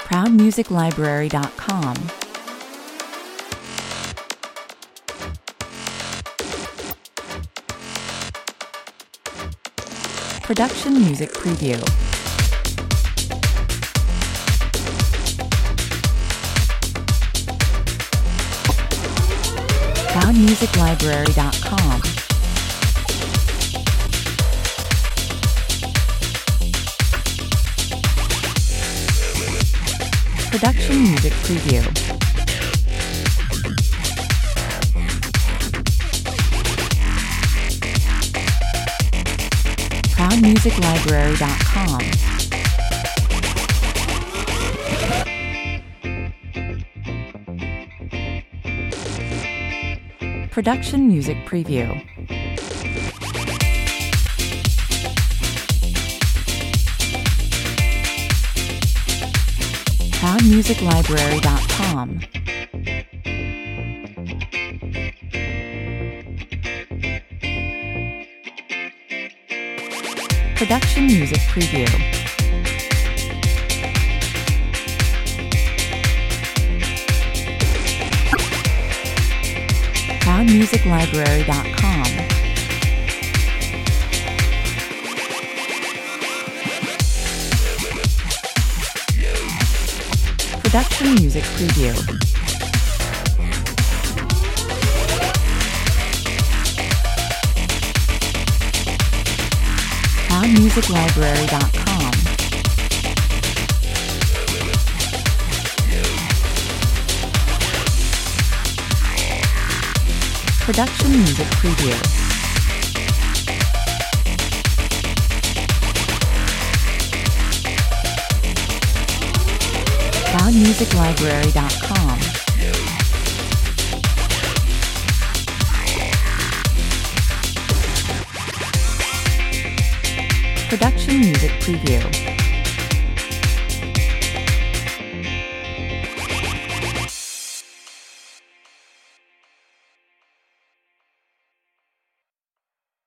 ProudMusicLibrary.com. Production Music Preview. ProudMusicLibrary.com. Production Music Preview. ProudMusicLibrary.com. Production Music Preview. ProudMusicLibrary.com. Production Music Preview. ProudMusicLibrary.com. Production Music Preview. ProudMusicLibrary.com. Production Music Preview. ProudMusicLibrary.com. Production Music Preview.